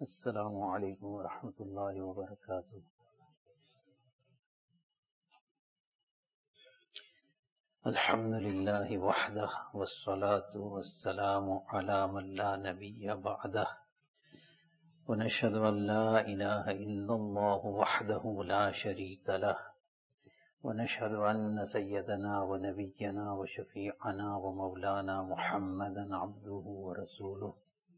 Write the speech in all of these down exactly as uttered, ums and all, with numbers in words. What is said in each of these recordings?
السلام عليكم ورحمة الله وبركاته. الحمد لله وحده والصلاة والسلام على من لا نبي بعده ونشهد أن لا إله إلا الله وحده لا شريك له ونشهد أن سيدنا ونبينا وشفيعنا ومولانا محمدا عبده ورسوله.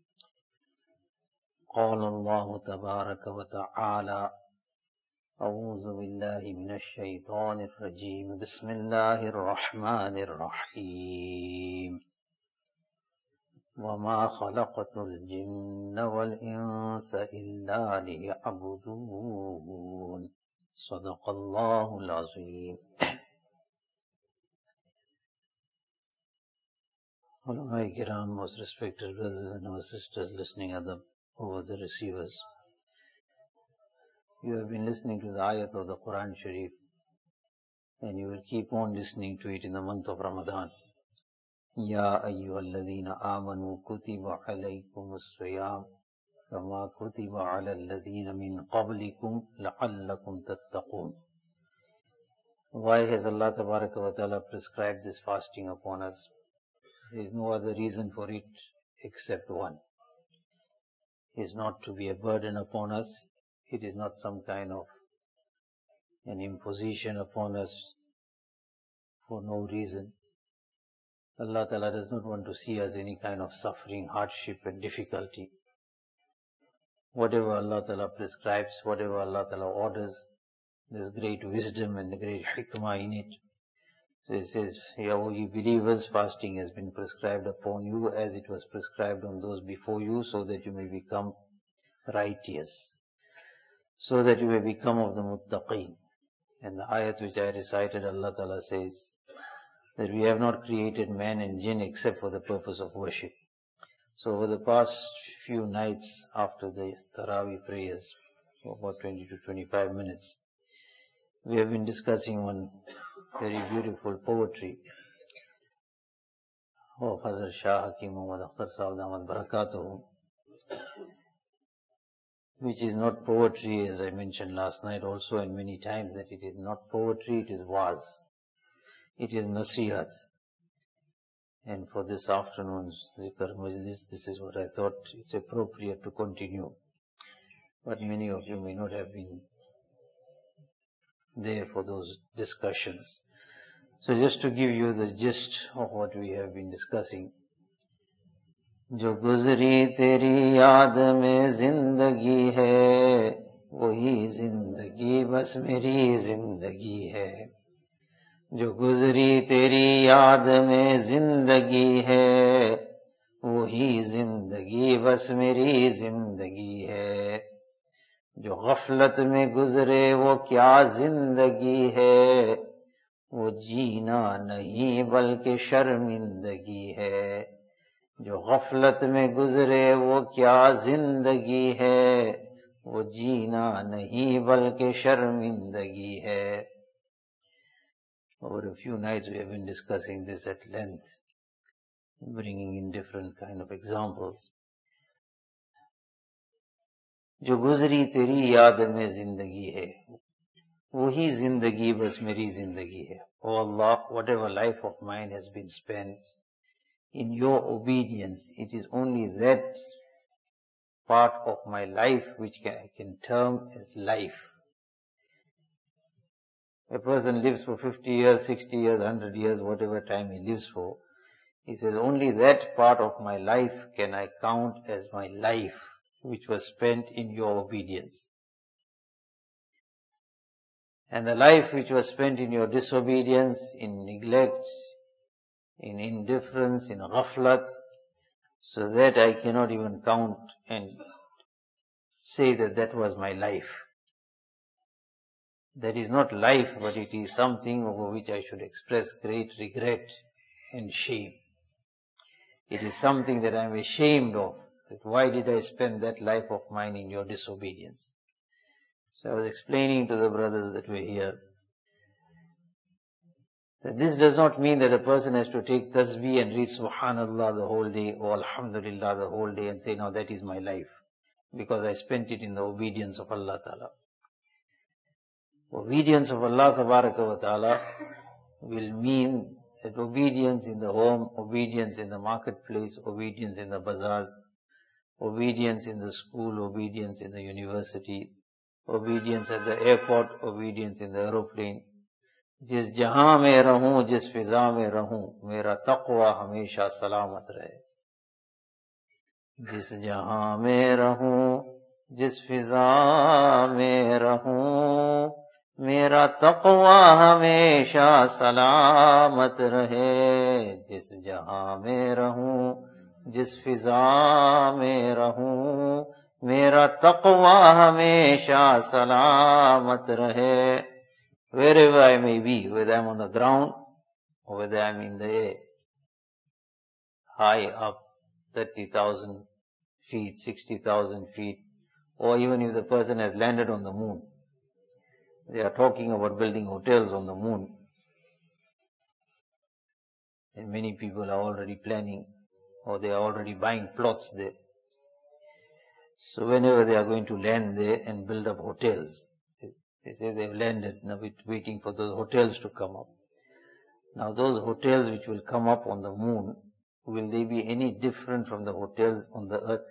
قال الله تبارك وتعالى: أعوذ بالله من الشيطان الرجيم بسم الله الرحمن الرحيم وما خلقت الجن والإنس إلا ليعبدون صدق الله العظيم. Ulama Kiram, most respected brothers and our sisters listening at the, over the receivers, you have been listening to the ayat of the Quran Sharif, and you will keep on listening to it in the month of Ramadan. Ya ayyuhalladhina amanu kutiba alaykumus siyam kama kutiba ala alladhina min qablikum la'allakum tattaqun. Why has Allah Tabaraka wa Ta'ala prescribed this fasting upon us? There is no other reason for it except one. It is not to be a burden upon us. It is not some kind of an imposition upon us for no reason. Allah Ta'ala does not want to see us any kind of suffering, hardship and difficulty. Whatever Allah Ta'ala prescribes, whatever Allah Ta'ala orders, there is great wisdom and great hikmah in it. So it says, O ye believers, fasting has been prescribed upon you as it was prescribed on those before you, so that you may become righteous, so that you may become of the muttaqeen. And the ayat which I recited, Allah Ta'ala says that we have not created man and jinn except for the purpose of worship. So over the past few nights after the Taraweeh prayers, for about twenty to twenty-five minutes, we have been discussing one very beautiful poetry of Hazrat Shah Hakim Muhammad Akhtar Sahib Damat Barakatuhu, which is not poetry, as I mentioned last night also and many times, that it is not poetry, it is waz. It is nasihat. And for this afternoon's zikr majlis, this is what I thought it's appropriate to continue. But many of you may not have been there for those discussions. So just to give you the gist of what we have been discussing. जो गुजरी तेरी याद में जिंदगी है, वही जिंदगी बस मेरी जिंदगी है. जो गुजरी तेरी याद में जिंदगी है, वही जिंदगी बस मेरी जिंदगी है. जो गफलत में गुजरे वो क्या जिंदगी है, वो जीना नहीं बल्कि शर्मिंदगी है. जो गफलत में गुजरे वो क्या जिंदगी है, वो जीना नहीं बल्कि शर्मिंदगी है. Over a few nights we have been discussing this at length, bringing in different kind of examples. जो गुजरी तेरी याद में जिंदगी है, वही जिंदगी बस मेरी जिंदगी है. O Allah, whatever life of mine has been spent in your obedience, it is only that part of my life which can, I can term as life. A person lives for fifty years, sixty years, one hundred years, whatever time he lives for. He says, only that part of my life can I count as my life, which was spent in your obedience. And the life which was spent in your disobedience, in neglect, in indifference, in ghaflat, so that I cannot even count and say that that was my life. That is not life, but it is something over which I should express great regret and shame. It is something that I am ashamed of, that why did I spend that life of mine in your disobedience? So I was explaining to the brothers that were here, that this does not mean that a person has to take tasbih and read subhanallah the whole day or alhamdulillah the whole day and say, now that is my life. because I spent it in the obedience of Allah Ta'ala. Obedience of Allah Ta'ala will mean that obedience in the home, obedience in the marketplace, obedience in the bazaars, obedience in the school, obedience in the university, obedience at the airport, obedience in the aeroplane. जिस जहां में रहूं, जिस फिजा में रहूं, मेरा तक़वा हमेशा सलामत रहे. जिस जहां में रहूं, जिस फिजा में रहूं, मेरा तक़वा हमेशा सलामत रहे. जिस जहां में रहूं, जिस फिजा में रहूं, मेरा तक़वा हमेशा सलामत रहे. Wherever I may be, whether I'm on the ground or whether I'm in the air, high up, thirty thousand feet, sixty thousand feet, or even if the person has landed on the moon. They are talking about building hotels on the moon. And many people are already planning, or they are already buying plots there. So whenever they are going to land there and build up hotels, they say they've landed, now we're waiting for those hotels to come up. Now those hotels which will come up on the moon, will they be any different from the hotels on the earth?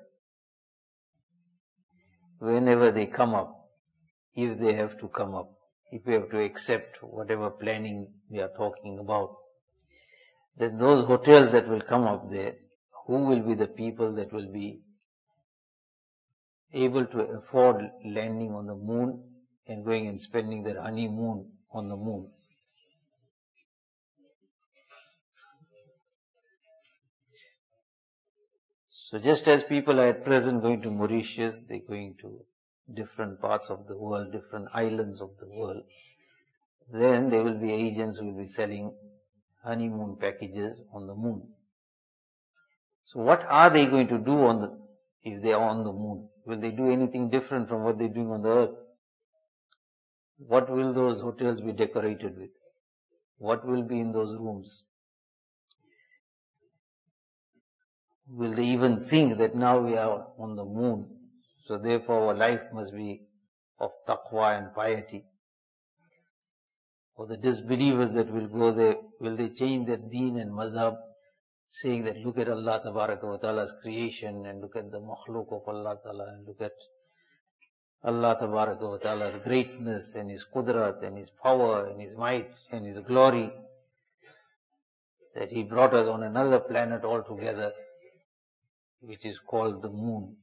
Whenever they come up, if they have to come up, if we have to accept whatever planning we are talking about, then those hotels that will come up there, who will be the people that will be able to afford landing on the moon and going and spending their honeymoon on the moon? So just as people are at present going to Mauritius, they're going to different parts of the world, different islands of the world, then there will be agents who will be selling honeymoon packages on the moon. So what are they going to do on the, if they are on the moon? Will they do anything different from what they're doing on the earth? What will those hotels be decorated with? What will be in those rooms? Will they even think that now we are on the moon, so therefore our life must be of taqwa and piety? Or the disbelievers that will go there, will they change their deen and mazhab, saying that look at Allah Tabaraka wa Ta'ala's creation, and look at the makhluk of Allah Ta'ala, and look at Allah Tabaraka wa Ta'ala's greatness and His qudrat and His power and His might and His glory, that He brought us on another planet altogether, which is called the moon.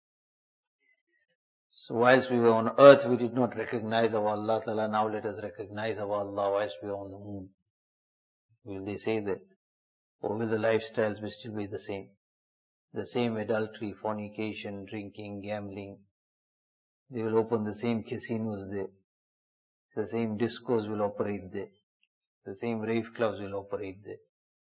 So whilst we were on earth, we did not recognize our Allah Ta'ala. Now let us recognize our Allah whilst we are on the moon. Will they say that? Or will the lifestyles be still be the same? The same adultery, fornication, drinking, gambling. They will open the same casinos there. The same discos will operate there. The same rave clubs will operate there.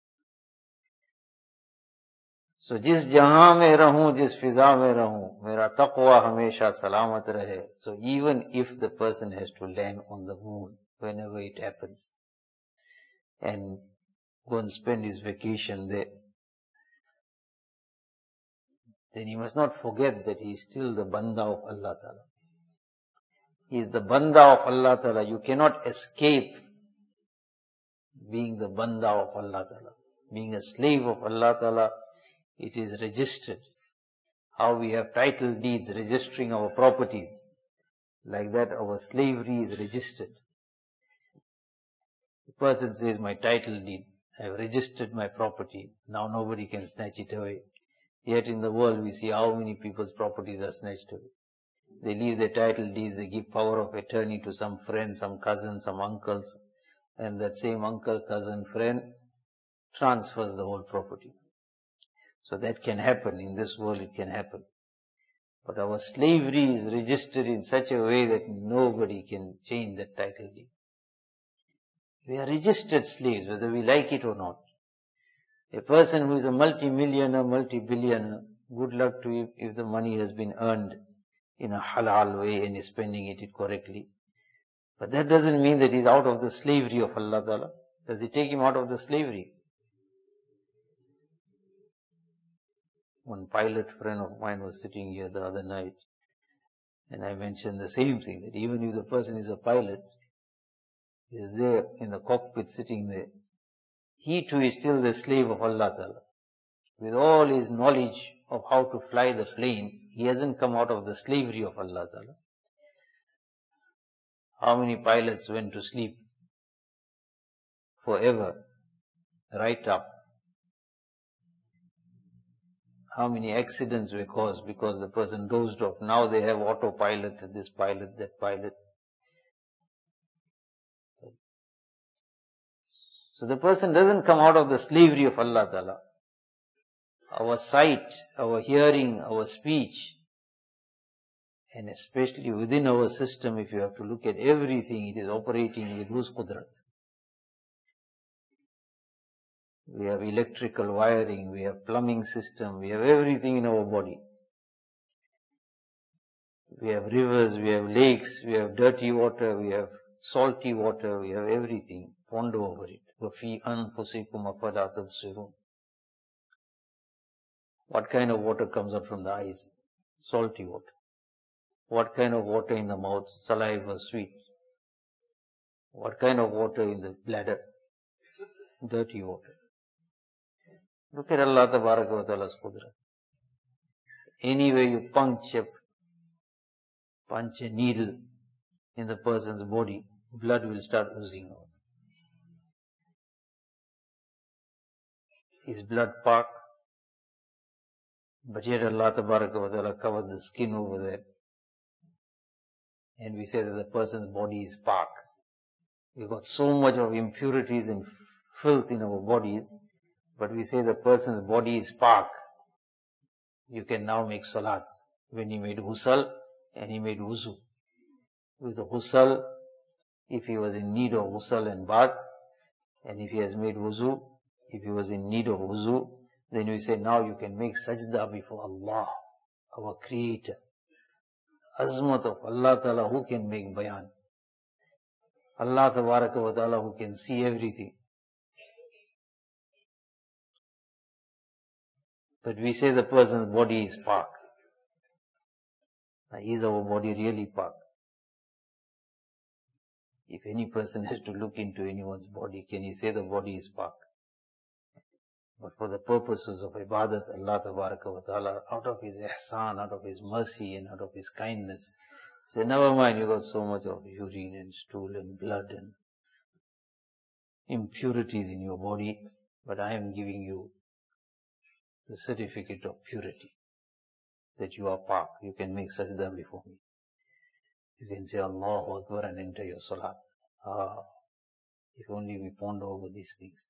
So, jis jahan mein rahun, jis fiza mein rahun, mera taqwa hamesha salamat rahe. So, even if the person has to land on the moon, whenever it happens, and go and spend his vacation there, then he must not forget that he is still the banda of Allah Ta'ala. He is the banda of Allah Ta'ala. You cannot escape being the banda of Allah Ta'ala. Being a slave of Allah Ta'ala, it is registered. How we have title deeds registering our properties, like that our slavery is registered. The person says, my title deed, I have registered my property, now nobody can snatch it away. Yet in the world we see how many people's properties are snatched away. They leave their title deeds, they give power of attorney to some friend, some cousin, some uncles, and that same uncle, cousin, friend transfers the whole property. So that can happen, in this world it can happen. But our slavery is registered in such a way that nobody can change that title deed. We are registered slaves, whether we like it or not. A person who is a multi-millionaire, multi-billionaire, good luck to him if the money has been earned in a halal way and is spending it correctly. But that doesn't mean that he's out of the slavery of Allah Ta'ala. Does He take him out of the slavery? One pilot friend of mine was sitting here the other night, and I mentioned the same thing, that even if the person is a pilot, is there in the cockpit sitting there, he too is still the slave of Allah Ta'ala. With all his knowledge of how to fly the plane, he hasn't come out of the slavery of Allah Ta'ala. How many pilots went to sleep forever, right up? How many accidents were caused because the person dozed off? Now they have autopilot, this pilot, that pilot. So the person doesn't come out of the slavery of Allah Ta'ala. Our sight, our hearing, our speech, and especially within our system, if you have to look at everything, it is operating with whose qudrat? We have electrical wiring, we have plumbing system, we have everything in our body. We have rivers, we have lakes, we have dirty water, we have salty water, we have everything. Ponder over it. وَفِي أَنفُسِكُمْ أَفَلَا تُبْصِرُونَ. What kind of water comes up from the eyes? Salty water. What kind of water in the mouth? Saliva, sweet. What kind of water in the bladder? Dirty water. Look at Allah Tabaraka wa Ta'ala's qudra. Anywhere you punch a, punch a needle in the person's body, blood will start oozing out. Is blood pak? But yet Allah Tabaraka wa Ta'ala covered the skin over there. And we say that the person's body is pak. We've got so much of impurities and filth in our bodies, but we say the person's body is pak. You can now make salat. When he made ghusl and he made wuzu. With the ghusl, if he was in need of ghusl and bath, and if he has made wuzu, if he was in need of wuzu, then we say now you can make sajda before Allah, our Creator. Azmat of Allah Ta'ala, who can make bayan? Allah Tabaraka wa Ta'ala, who can see everything. But we say the person's body is pak. Now, is our body really pak? If any person has to look into anyone's body, can he say the body is pak? But for the purposes of ibadat, Allah Tabaraka wa Ta'ala, out of His ihsan, out of His mercy and out of His kindness, say, never mind, you got so much of urine and stool and blood and impurities in your body, but I am giving you the certificate of purity, that you are pak. You can make sajda before me. You can say Allahu Akbar and enter your salat. Ah, if only we ponder over these things.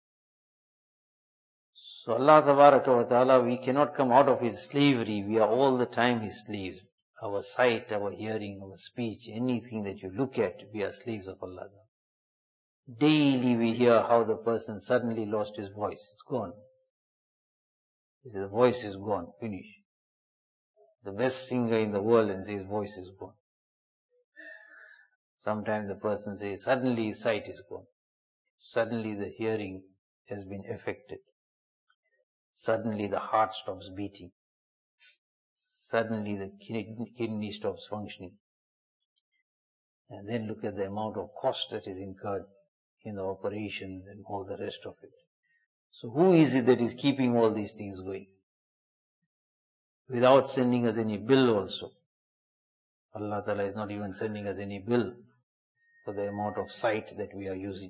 So Allah Tabaraka wa Ta'ala, we cannot come out of His slavery. We are all the time His slaves. Our sight, our hearing, our speech, anything that you look at, we are slaves of Allah. Daily we hear how the person suddenly lost his voice. It's gone. The voice is gone. Finish. The best singer in the world and says his voice is gone. Sometimes the person says suddenly his sight is gone. Suddenly the hearing has been affected. Suddenly the heart stops beating. Suddenly the kidney stops functioning. And then look at the amount of cost that is incurred in the operations and all the rest of it. So who is it that is keeping all these things going? Without sending us any bill also. Allah Ta'ala is not even sending us any bill for the amount of sight that we are using.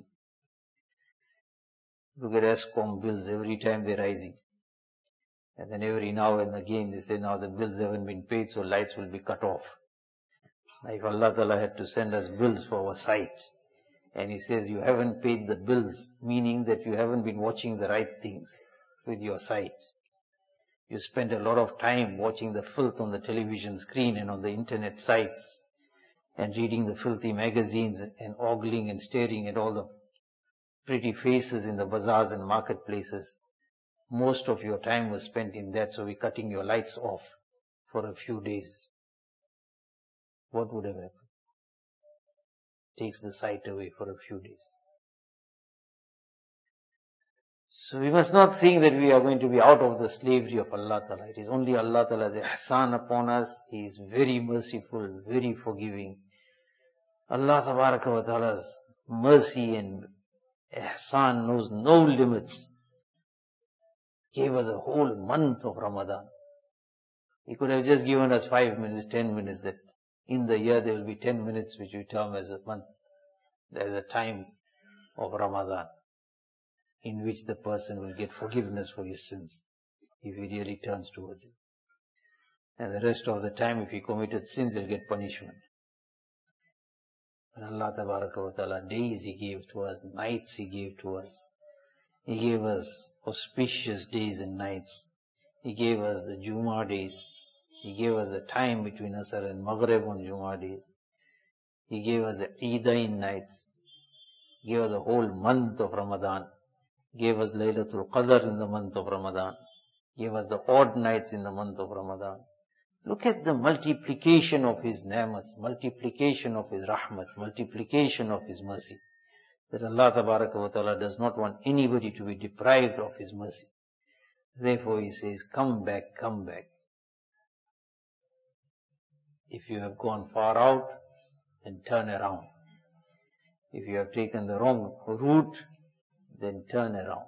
Look at ESCOM bills, every time they're rising. And then every now and again they say, now the bills haven't been paid, so lights will be cut off. Now if Allah Ta'ala had to send us bills for our sight, and He says you haven't paid the bills, meaning that you haven't been watching the right things with your sight. You spent a lot of time watching the filth on the television screen and on the internet sites, and reading the filthy magazines and ogling and staring at all the pretty faces in the bazaars and marketplaces. Most of your time was spent in that, so we're cutting your lights off for a few days. What would have happened? Takes the sight away for a few days. So we must not think that we are going to be out of the slavery of Allah Ta'ala. It is only Allah Ta'ala's ihsan upon us. He is very merciful, very forgiving. Allah Ta'ala's mercy and ihsan knows no limits. Gave us a whole month of Ramadan. He could have just given us five minutes, ten minutes, that in the year there will be ten minutes which we term as a month. There is a time of Ramadan in which the person will get forgiveness for his sins if he really turns towards it. And the rest of the time, if he committed sins, he'll get punishment. And Allah Ta'ala, days He gave to us, nights He gave to us. He gave us auspicious days and nights. He gave us the Jummah days. He gave us the time between Asr and Maghrib on Jummah days. He gave us the Eidain nights. He gave us a whole month of Ramadan. He gave us Laylatul Qadr in the month of Ramadan. He gave us the odd nights in the month of Ramadan. Look at the multiplication of His ni'mats, multiplication of His rahmat, multiplication of His mercy. That Allah Ta'ala does not want anybody to be deprived of His mercy. Therefore He says, come back, come back. If you have gone far out, then turn around. If you have taken the wrong route, then turn around.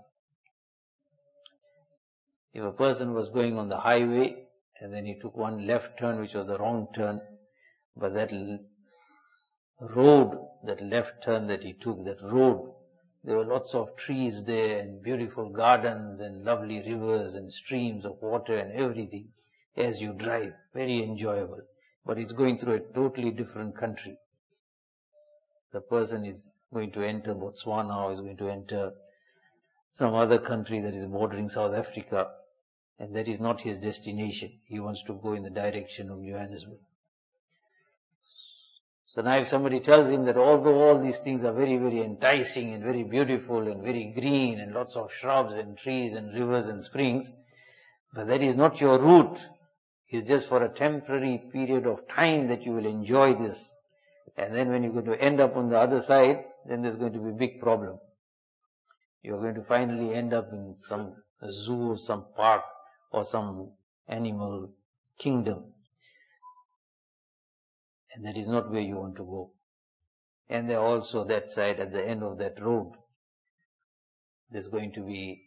If a person was going on the highway, and then he took one left turn which was the wrong turn, but that road, that left turn that he took, that road, there were lots of trees there and beautiful gardens and lovely rivers and streams of water and everything as you drive, very enjoyable. But it's going through a totally different country. The person is going to enter Botswana or is going to enter some other country that is bordering South Africa, and that is not his destination. He wants to go in the direction of Johannesburg. So now if somebody tells him that although all these things are very, very enticing and very beautiful and very green and lots of shrubs and trees and rivers and springs, but that is not your route. It's just for a temporary period of time that you will enjoy this. And then when you're going to end up on the other side, then there's going to be a big problem. You're going to finally end up in some zoo or some park or some animal kingdom. And that is not where you want to go. And there also that side, at the end of that road, there's going to be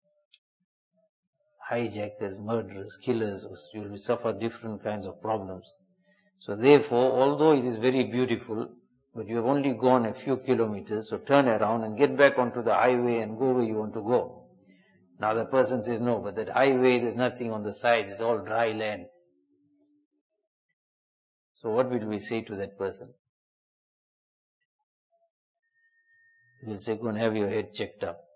hijackers, murderers, killers, you will suffer different kinds of problems. So therefore, although it is very beautiful, but you have only gone a few kilometers, so turn around and get back onto the highway and go where you want to go. Now the person says, no, but that highway, there's nothing on the sides, it's all dry land. So what will we say to that person? We'll say, go and have your head checked up.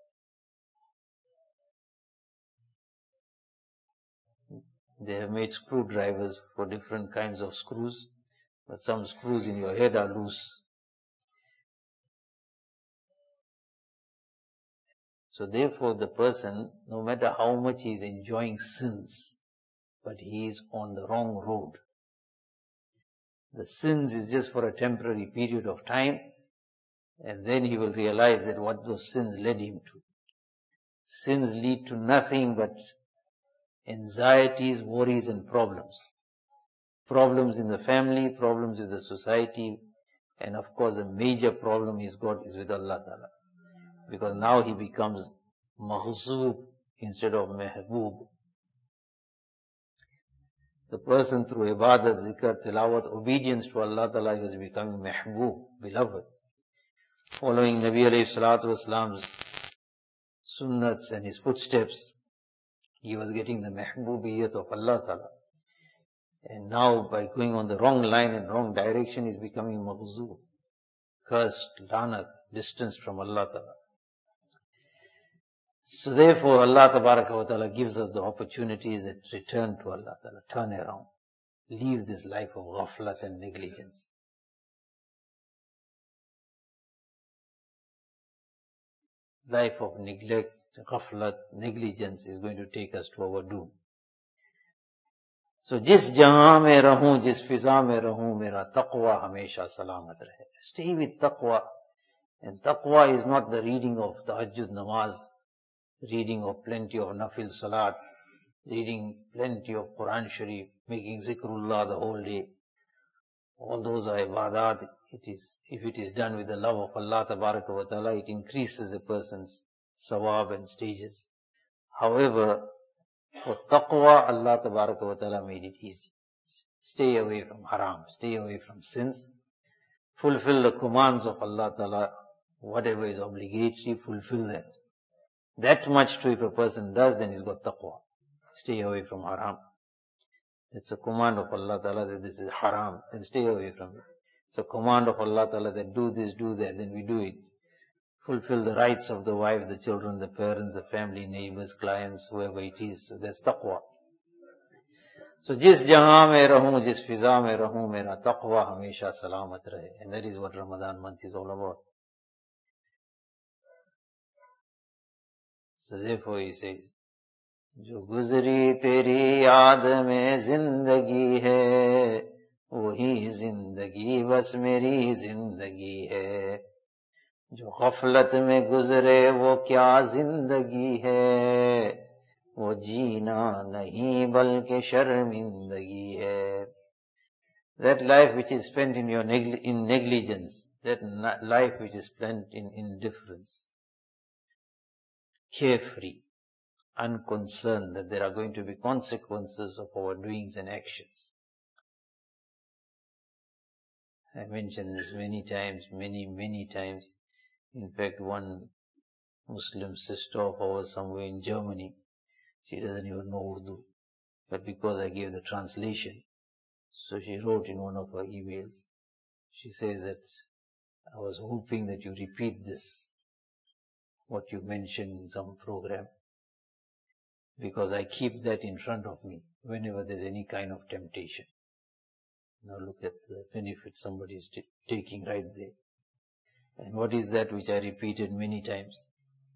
They have made screwdrivers for different kinds of screws, but some screws in your head are loose. So therefore the person, no matter how much he is enjoying sins, but he is on the wrong road. The sins is just for a temporary period of time, and then he will realize that what those sins led him to. Sins lead to nothing but anxieties, worries and problems. Problems in the family, problems with the society, and of course the major problem he's got is with Allah Ta'ala. Because now he becomes maghzoob instead of mehboob. The person through ibadat, zikr, tilawat, obedience to Allah Ta'ala is becoming mehboob, beloved. Following Nabi alayhi salatu wasalam's sunnats and his footsteps, he was getting the mehboobiyat of Allah Ta'ala. And now by going on the wrong line and wrong direction, he is becoming maghzoob, cursed, lanat, distanced from Allah Ta'ala. So therefore Allah Ta'ala gives us the opportunities that return to Allah Ta'ala, turn around, leave this life of ghaflat and negligence. Life of neglect, ghaflat, negligence is going to take us to our doom. So jis jahan mein rahun, jis fiza mein rahun, mera taqwa hamesha salamat rahe. Stay with taqwa. And taqwa is not the reading of tahajjud namaz. reading of plenty of nafil salat, reading plenty of Quran Sharif, making zikrullah the whole day. All those are ibadat. It is, if it is done with the love of Allah Tabaraka wa Ta'ala, it increases a person's sawab and stages. However, for taqwa, Allah Tabaraka wa Ta'ala made it easy. Stay away from haram, stay away from sins, fulfill the commands of Allah Ta'ala, whatever is obligatory, fulfill that. That much too, if a person does, then he's got taqwa. Stay away from haram. It's a command of Allah Ta'ala that this is haram, then stay away from it. It's a command of Allah Ta'ala that do this, do that, then we do it. Fulfill the rights of the wife, the children, the parents, the family, neighbors, clients, whoever it is. So that's taqwa. So jis jahan mein rahun, jis fiza mein rahun, mera taqwa hamesha salamat rahe. And that is what Ramadan month is all about. So therefore he says, जो गुजरी तेरी याद में जिंदगी है, वही जिंदगी बस मेरी जिंदगी है. जो गफलत में गुजरे वो क्या जिंदगी है, वो जीना नहीं बल्कि शर्मिंदगी है. That life which is spent in your negli- in negligence, that life which is spent in indifference, carefree, unconcerned that there are going to be consequences of our doings and actions. I mentioned this many times, many, many times. In fact, one Muslim sister of ours somewhere in Germany, she doesn't even know Urdu, but because I gave the translation, so she wrote in one of her emails, she says that I was hoping that you repeat this, what you mentioned in some program, because I keep that in front of me whenever there's any kind of temptation. Now look at the benefit somebody is t- taking right there. And what is that which I repeated many times?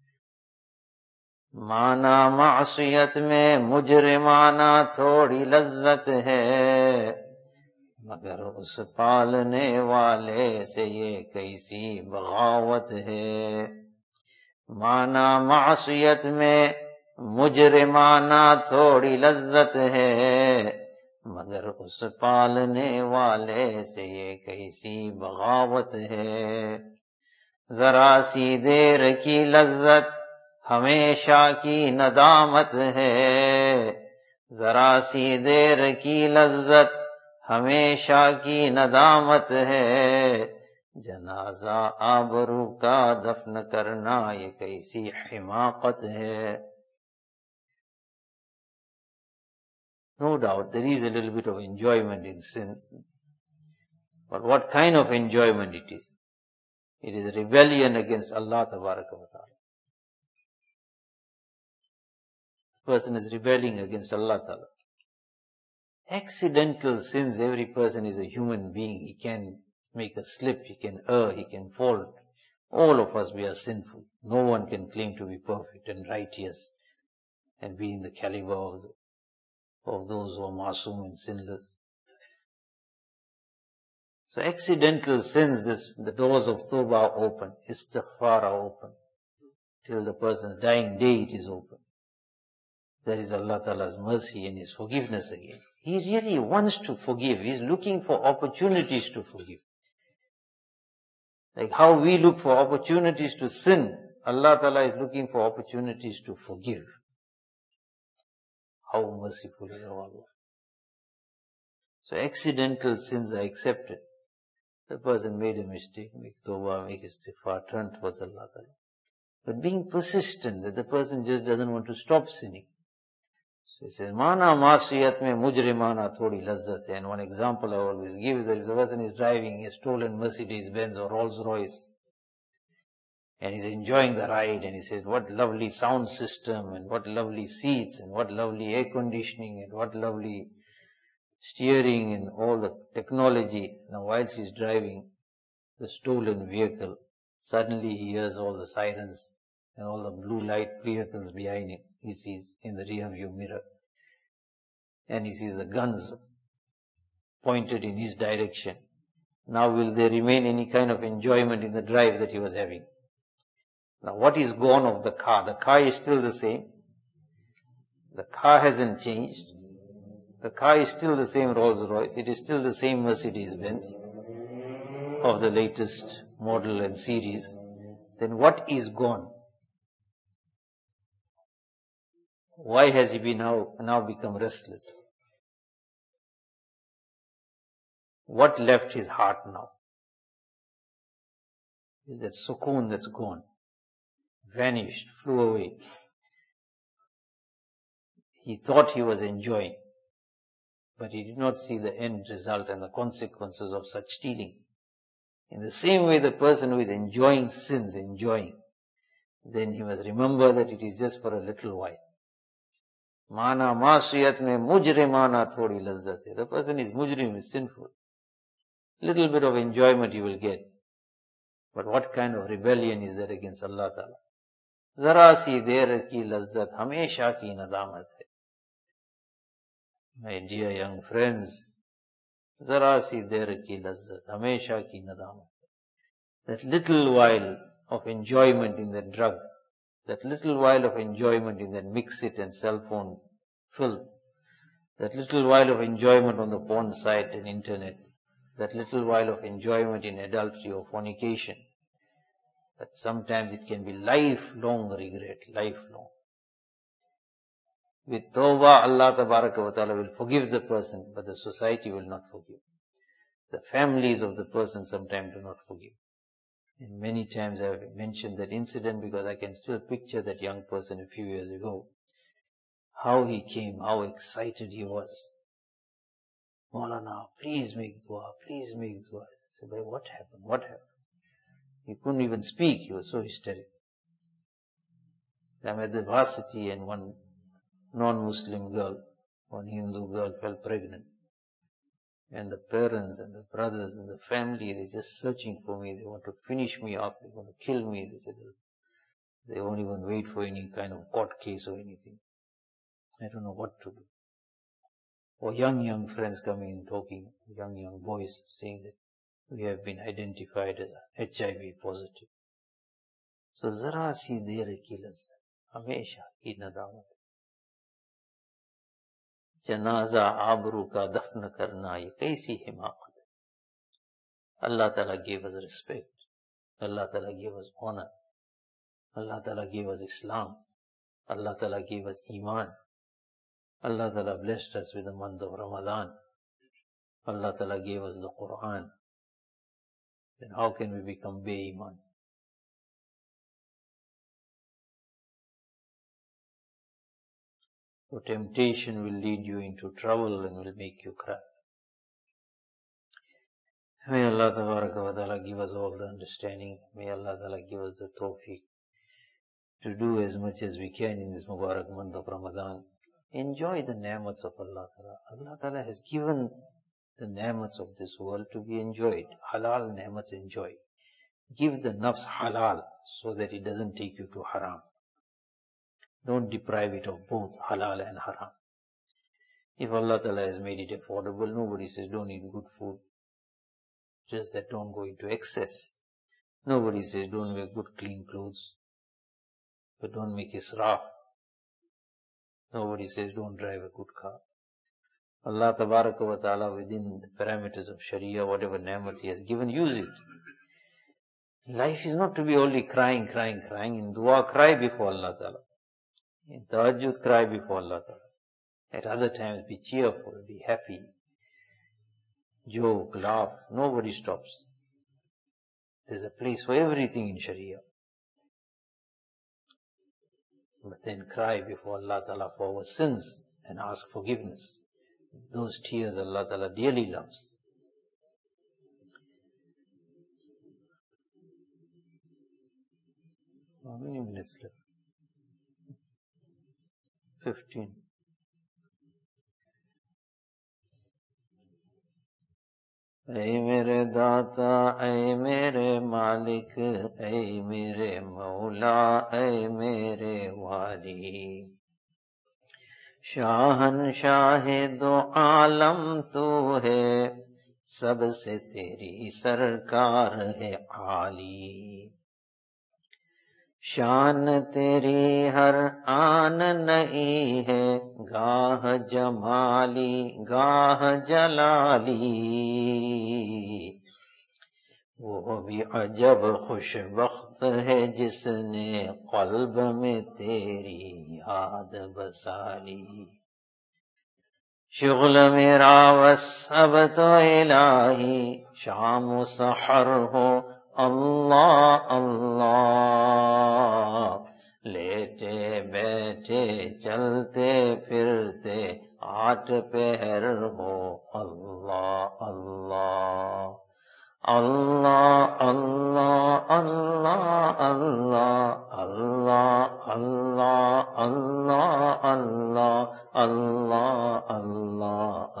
Mana ma'asiyat mein mujrimana thodi lazzat hai, magar us palne wale se ye kaisi baghawat hai. Mana ma'asiyat mein mujrimana थोड़ी लज्जत है, मगर उस पालने वाले से ये कैसी बगावत है. जरा सी देर की लज्जत हमेशा की नदामत है, जरा सी देर की लज्जत हमेशा की नदामत है. जनाजा आबरू का दफन करना ये कैसी हिमाकत है. No doubt, there is a little bit of enjoyment in sins. But what kind of enjoyment it is? It is a rebellion against Allah Tabaraka wa Ta'ala. The person is rebelling against Allah Ta'ala. Accidental sins, every person is a human being. He can make a slip, he can err, he can fall. All of us, we are sinful. No one can claim to be perfect and righteous and be in the caliber of the of those who are masoom and sinless. So accidental sins, this, the doors of tawbah are open, istighfar are open. Till the person's dying day it is open. That is Allah Ta'ala's mercy and His forgiveness again. He really wants to forgive. He's looking for opportunities to forgive. Like how we look for opportunities to sin, Allah Ta'ala is looking for opportunities to forgive. How merciful is our Allah. So accidental sins are accepted. The person made a mistake, make tawbah, make istighfar, turn towards Allah Ta'ala. But being persistent, that the person just doesn't want to stop sinning. So he says, Mana masiyat mein mujrimana thodi lazzat hai. And one example I always give is that if the person is driving a stolen Mercedes Benz or Rolls Royce, and he's enjoying the ride, and he says, what lovely sound system, and what lovely seats, and what lovely air conditioning, and what lovely steering, and all the technology. Now whilst he's driving the stolen vehicle, suddenly he hears all the sirens and all the blue light vehicles behind him. He sees in the rear view mirror. And he sees the guns pointed in his direction. Now will there remain any kind of enjoyment in the drive that he was having? Now what is gone of the car? The car is still the same. The car hasn't changed. The car is still the same Rolls Royce. It is still the same Mercedes Benz of the latest model and series. Then what is gone? Why has he been now, now become restless? What left his heart now? Is that sukoon that's gone, vanished, flew away. He thought he was enjoying, but he did not see the end result and the consequences of such stealing. In the same way, the person who is enjoying sins, enjoying, then he must remember that it is just for a little while. Mana masiyat mein mujrimana thodi lazzat hai. The person is mujrim, is sinful. Little bit of enjoyment you will get. But what kind of rebellion is that against Allah Ta'ala? Zara si der ki lazzat hamesha ki nadamat hai. My dear young friends, zara si der ki lazzat hamesha ki nadamat. That little while of enjoyment in that drug, that little while of enjoyment in that mix-it and cell phone filth, that little while of enjoyment on the porn site and internet, that little while of enjoyment in adultery or fornication, that sometimes it can be lifelong regret, lifelong. With tawbah, Allah Tabaraka wa Ta'ala will forgive the person, but the society will not forgive. The families of the person sometimes do not forgive. And many times I have mentioned that incident because I can still picture that young person a few years ago. How he came, how excited he was. Maulana, please make dua, please make dua. I said, but what happened? What happened? He couldn't even speak, he was so hysterical. I'm at the varsity and one non-Muslim girl, one Hindu girl fell pregnant. And the parents and the brothers and the family, they're just searching for me. They want to finish me off. They want to kill me. They said they won't even wait for any kind of court case or anything. I don't know what to do. Or young, young friends coming and talking, young, young boys saying that we have been identified as H I V positive. So, zara si der ki lazzat, hamesha ki nadamat. Janaza abru ka dafn karna, ye kaisi himaqat. Allah Ta'ala gave us respect. Allah Ta'ala gave us honor. Allah Ta'ala gave us Islam. Allah Ta'ala gave us Iman. Allah Ta'ala blessed us with the month of Ramadan. Allah Ta'ala gave us the Quran. Then how can we become be-Iman? So temptation will lead you into trouble and will make you cry. May Allah Ta'ala give us all the understanding. May Allah Ta'ala give us the tawfiq to do as much as we can in this Mubarak month of Ramadan. Enjoy the ni'mats of Allah Ta'ala. Allah Ta'ala has given the ni'mats of this world to be enjoyed. Halal ni'mats enjoy. Give the nafs halal so that it doesn't take you to haram. Don't deprive it of both halal and haram. If Allah Ta'ala has made it affordable, nobody says don't eat good food. Just that don't go into excess. Nobody says don't wear good clean clothes. But don't make israf. Nobody says don't drive a good car. Allah Tabaraka wa Ta'ala within the parameters of Sharia, whatever ni'mat He has given, use it. Life is not to be only crying, crying, crying. In dua, cry before Allah Ta'ala. In tahajjud, cry before Allah Ta'ala. At other times, be cheerful, be happy. Joke, laugh. Nobody stops. There's a place for everything in Sharia. But then cry before Allah Ta'ala for our sins and ask forgiveness. Those tears Allah Ta'ala dearly loves. How many minutes left? Fifteen. ऐ मेरे दाता ऐ मेरे मालिक ऐ मेरे मौला ऐ मेरे वाली Shahn Shah दो आलम तू है सबसे तेरी सरकार है आली शान तेरी हर आन नहीं है, गाह जमाली गाह जलाली। वो भी अजब खुशबख्त है जिसने क़ल्ब में तेरी याद बसाली। शुग़ल मेरा बस अब तो इलाही, शाम सहर हो अल्लाह अल्लाह। लेटे बैठे चलते फिरते आठ पहर हो अल्लाह अल्लाह। अल्लाह अल्लाह अल्लाह अल्लाह अल्लाह अल्लाह अल्लाह अल्लाह अल्लाह अल्लाह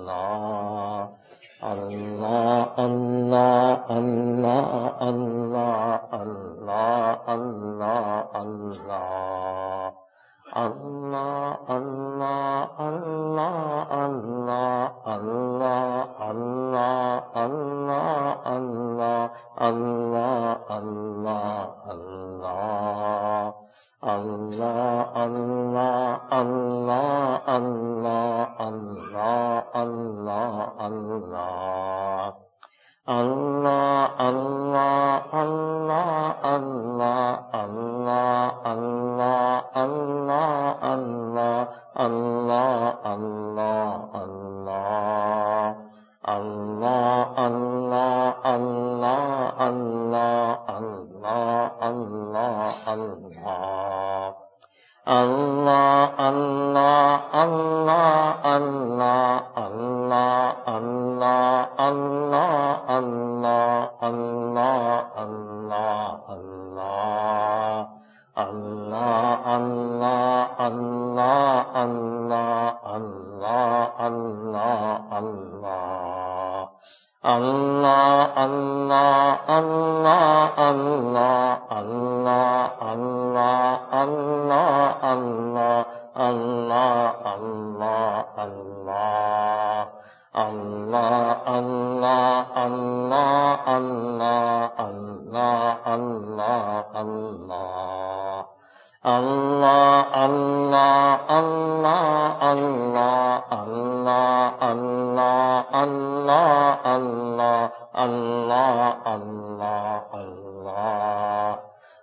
अल्लाह अल्लाह अल्लाह अल्लाह अल्लाह अल्लाह अल्लाह अल्लाह Allah, Allah, Allah, Allah, Allah, Allah, Allah, Allah, Allah, Allah, Allah. Allah, Allah, Allah, Allah, Allah, Allah, Allah. Allah, Allah, Allah, Allah, Allah, Allah, Allah, Allah, Allah, Allah, Allah. Allah, Allah, Allah, Allah, Allah, Allah, Allah. Allah, Allah, Allah, Allah, Allah, Allah, Allah, Allah, Allah, Allah, Allah. Allah, Allah, Allah, Allah, Allah, Allah, Allah. Allah, Allah, Allah, Allah, Allah, Allah, Allah, Allah, Allah, Allah, Allah. Allah, Allah, Allah, Allah, Allah, Allah, Allah. Allah, Allah, Allah, Allah, Allah, Allah, Allah, Allah, Allah, Allah, Allah.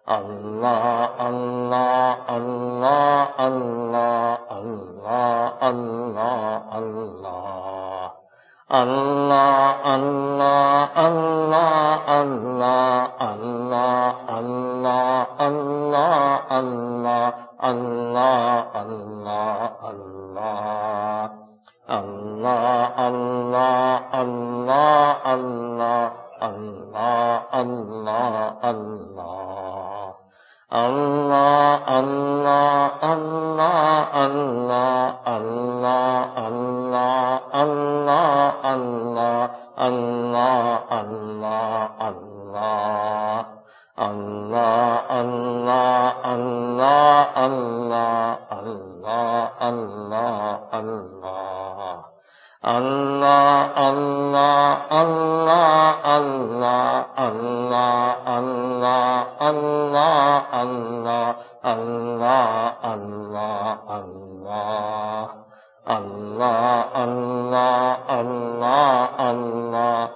Allah, Allah, Allah, Allah, Allah, Allah, Allah. Allah, Allah, Allah, Allah, Allah, Allah, Allah, Allah, Allah, Allah, Allah. Allah, Allah, Allah, Allah, Allah, Allah, Allah. Allah, Allah, Allah, Allah, Allah, Allah, Allah, Allah, Allah, Allah, Allah. Allah, Allah, Allah, Allah, Allah, Allah, Allah. Allah, Allah, Allah, Allah, Allah, Allah, Allah, Allah, Allah, Allah, Allah. Allah, Allah, Allah, Allah,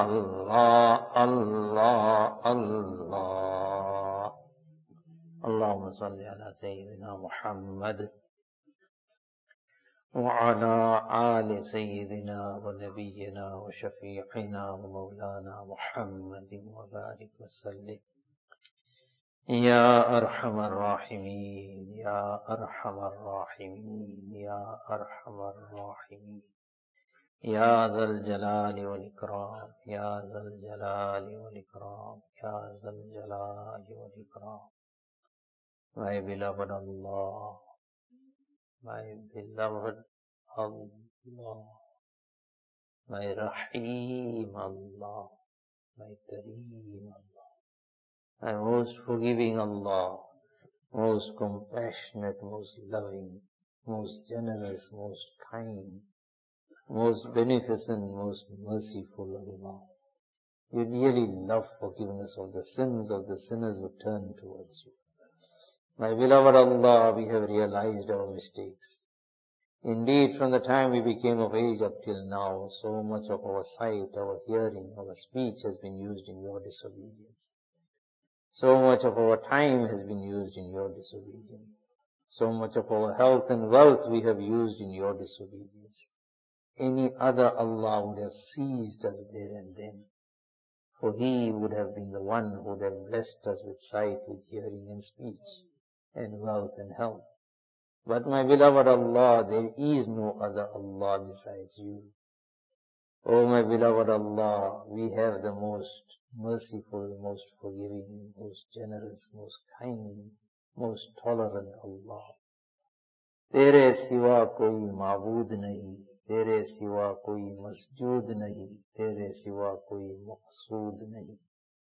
Allah, Allah, Allah. Allahumma salli ala Sayyidina Muhammad وعلى آل سيدنا ونبينا وشفيعنا ومولانا محمد وبارك وسلم. يا أرحم الراحمين يا أرحم الراحمين يا أرحم الراحمين يا ذا الجلال والإكرام يا ذا الجلال والإكرام يا ذا الجلال والإكرام. My beloved Allah, my beloved Allah, my Rahim Allah, my Kareem Allah, my most forgiving Allah, most compassionate, most loving, most generous, most kind, most beneficent, most merciful Allah. You really love forgiveness of the sins of the sinners who turn towards you. My beloved Allah, we have realized our mistakes. Indeed, from the time we became of age up till now, so much of our sight, our hearing, our speech has been used in your disobedience. So much of our time has been used in your disobedience. So much of our health and wealth we have used in your disobedience. Any other Allah would have seized us there and then. For He would have been the one who would have blessed us with sight, with hearing and speech, and wealth and health. But my beloved Allah, there is no other Allah besides you. Oh my beloved Allah, we have the most merciful, most forgiving, most generous, most kind, most tolerant Allah. तेरे सिवा कोई माबूद नहीं, तेरे सिवा कोई मस्जूद नहीं, तेरे सिवा कोई मकसूद नहीं.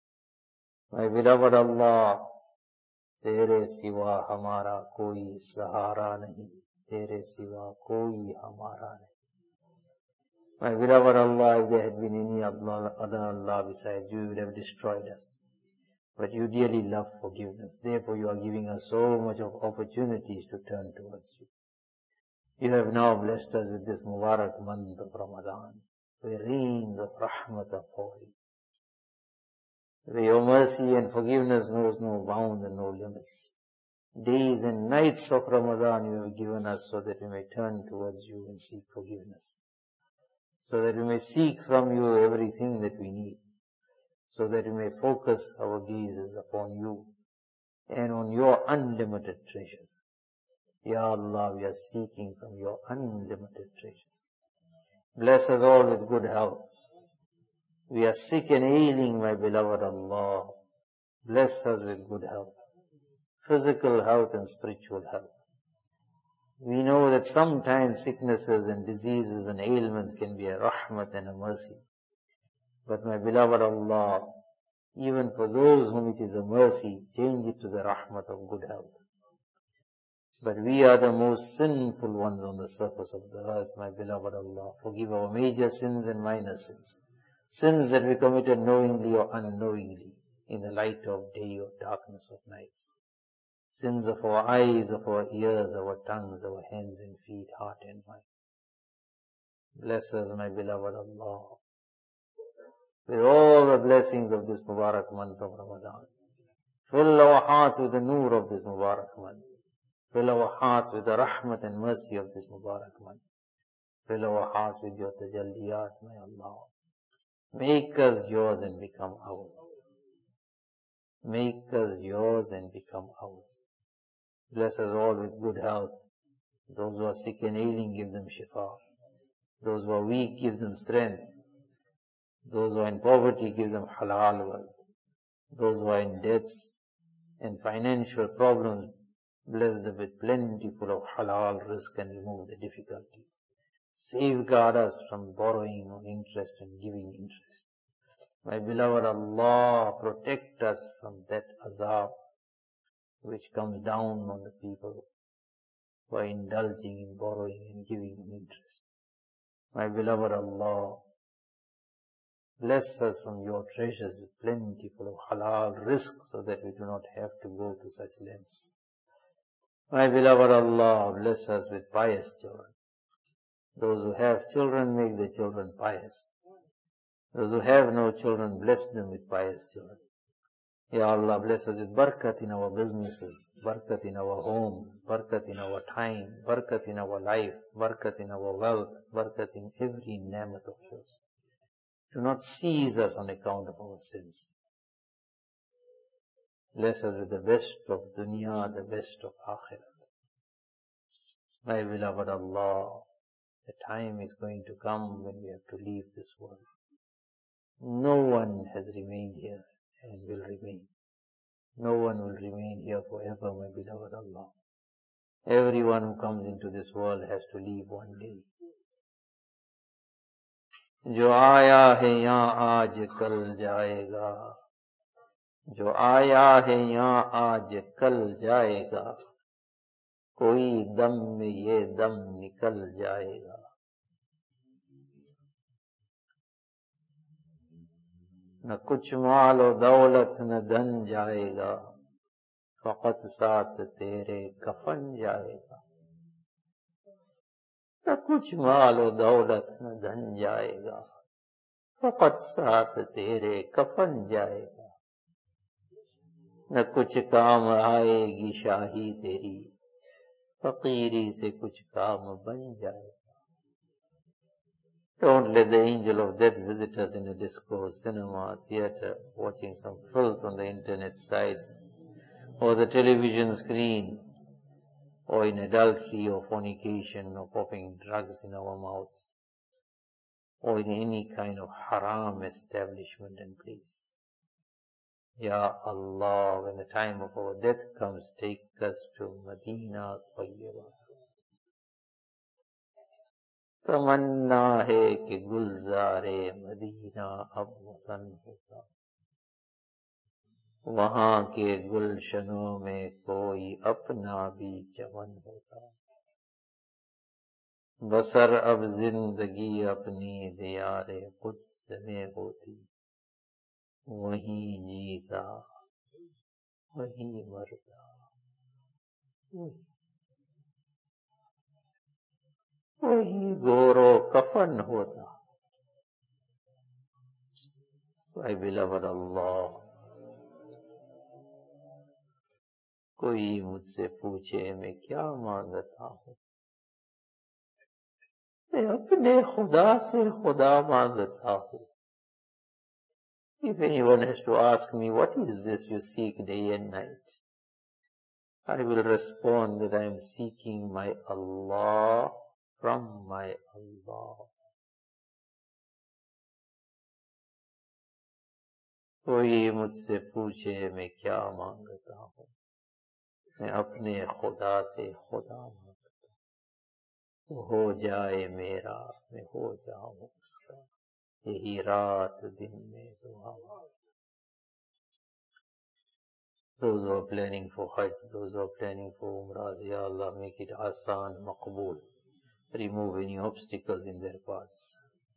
My beloved Allah, तेरे सिवा हमारा कोई सहारा नहीं, तेरे सिवा कोई हमारा नहीं. My beloved Allah, if there had been any other Allah besides you, you would have destroyed us. But you dearly love forgiveness. Therefore you are giving us so much of opportunities to turn towards you. You have now blessed us with this Mubarak month of Ramadan, where rains of rahmat are falling, where your mercy and forgiveness knows no bounds and no limits. Days and nights of Ramadan you have given us so that we may turn towards you and seek forgiveness, so that we may seek from you everything that we need, so that we may focus our gazes upon you and on your unlimited treasures. Ya Allah, we are seeking from your unlimited treasures. Bless us all with good health. We are sick and ailing, my beloved Allah. Bless us with good health, physical health and spiritual health. We know that sometimes sicknesses and diseases and ailments can be a rahmat and a mercy. But my beloved Allah, even for those whom it is a mercy, change it to the rahmat of good health. But we are the most sinful ones on the surface of the earth, my beloved Allah. Forgive our major sins and minor sins. Sins that we committed knowingly or unknowingly, in the light of day or darkness of nights. Sins of our eyes, of our ears, our tongues, our hands and feet, heart and mind. Bless us, my beloved Allah, with all the blessings of this Mubarak month of Ramadan. Fill our hearts with the noor of this Mubarak month. Fill our hearts with the rahmat and mercy of this Mubarak month. Fill our hearts with your tajalliyat, my Allah. Make us yours and become ours. Make us yours and become ours. Bless us all with good health. Those who are sick and ailing, give them shifa. Those who are weak, give them strength. Those who are in poverty, give them halal wealth. Those who are in debts and financial problems, bless them with plentiful of halal rizq and remove the difficulties. Safeguard us from borrowing on interest and giving interest. My beloved Allah, protect us from that azab which comes down on the people who are indulging in borrowing and giving on interest. My beloved Allah, bless us from your treasures with plentiful of halal rizq so that we do not have to go to such lengths. My beloved Allah, bless us with pious children. Those who have children, make their children pious. Those who have no children, bless them with pious children. Ya Allah, bless us with barakat in our businesses, barakat in our homes, barakat in our time, barakat in our life, barakat in our wealth, barakat in every ni'mat of yours. Do not seize us on account of our sins. Bless us with the best of dunya, the best of akhirat. My beloved Allah, the time is going to come when we have to leave this world. No one has remained here and will remain. No one will remain here forever, my beloved Allah. Everyone who comes into this world has to leave one day. जो आया है यहाँ आज कल जाएगा, जो आया है यहाँ आज कल जाएगा, कोई दम में ये दम निकल जाएगा. न कुछ माल और दौलत न धन जाएगा, फकत साथ तेरे कफन जाएगा, न कुछ मालो दौलत न धन जाएगा, फकत साथ तेरे कफन जाएगा, न कुछ काम आएगी शाही तेरी, फकीरी से कुछ काम बन जाएगा. Don't let the angel of death visit us in a disco, cinema, theater, watching some filth on the internet sites, or the television screen, or in adultery or fornication, or popping drugs in our mouths, or in any kind of haram establishment and place. Ya Allah, when the time of our death comes, take us to Medina Tayyibah. तमन्ना है कि Gulzare Medina अब वतन होता, वहां के गुलशनों में कोई अपना भी चमन होता. बसर अब जिंदगी अपनी दियारे कुद्स में होती, वहीं जीता वहीं मरता, वही गोरो कफन होता. My beloved Allah, कोई मुझसे पूछे मैं क्या मांगता हूँ, मैं अपने खुदा से खुदा मांगता हूँ. If anyone has to ask me, what is this you seek day and night, I will respond that I am seeking my Allah from my Allah. कोई मुझसे पूछे मैं क्या मांगता हूँ, मैं अपने खुदा से खुदा मांगता हूँ. हो जाए मेरा, मैं हो जाऊं उसका, यही रात दिन में दुआ. Those who are planning for Hajj, those who are planning for Umrah, Ya Allah, make it asan, maqbool. Remove any obstacles in their paths.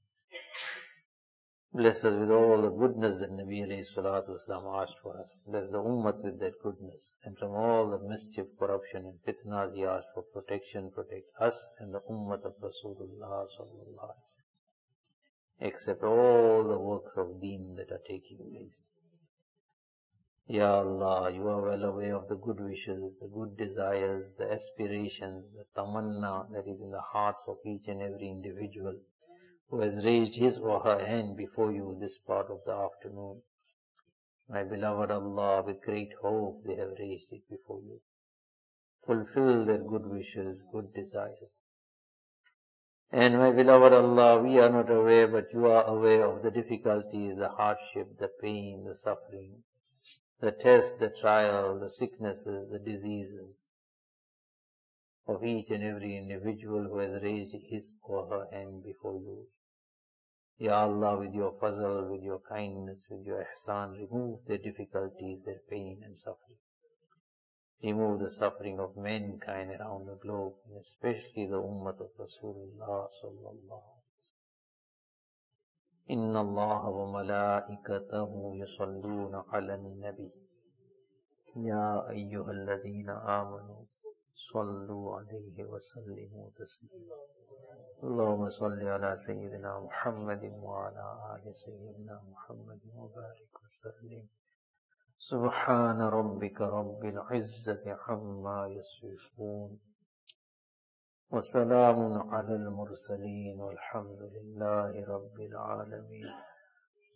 Bless us with all the goodness that Nabi alayhi salatu wasalam asked for us. Bless the ummah with that goodness. And from all the mischief, corruption and fitnas, He asked for protection. Protect us and the ummah of Rasulullah sallallahu alaihi wasallam. Accept all the works of deen that are taking place. Ya Allah, You are well aware of the good wishes, the good desires, the aspirations, the tamanna that is in the hearts of each and every individual who has raised his or her hand before You this part of the afternoon. My beloved Allah, with great hope they have raised it before You. Fulfill their good wishes, good desires. And my beloved Allah, we are not aware, but You are aware of the difficulties, the hardship, the pain, the suffering, the test, the trial, the sicknesses, the diseases of each and every individual who has raised his or her hand before You. Ya Allah, with Your fazl, with Your kindness, with Your ihsan, remove their difficulties, their pain and suffering. Remove the suffering of mankind around the globe, and especially the ummah of Rasulullah sallallahu alaihi wasallam. Inna Allah wa malaikatahu yusalluna ala nabi. Ya ayyuhalladhina amanu sallu alayhi wa sallimu taslima. Allahumma salli ala Sayyidina Muhammadin wa ala ali Sayyidina Muhammadin wa barik wa sallim. Subhana rabbika rabbil izzati amma yasifun. Wa salamun ala al-mursaleen walhamdulillahi rabbil alameen.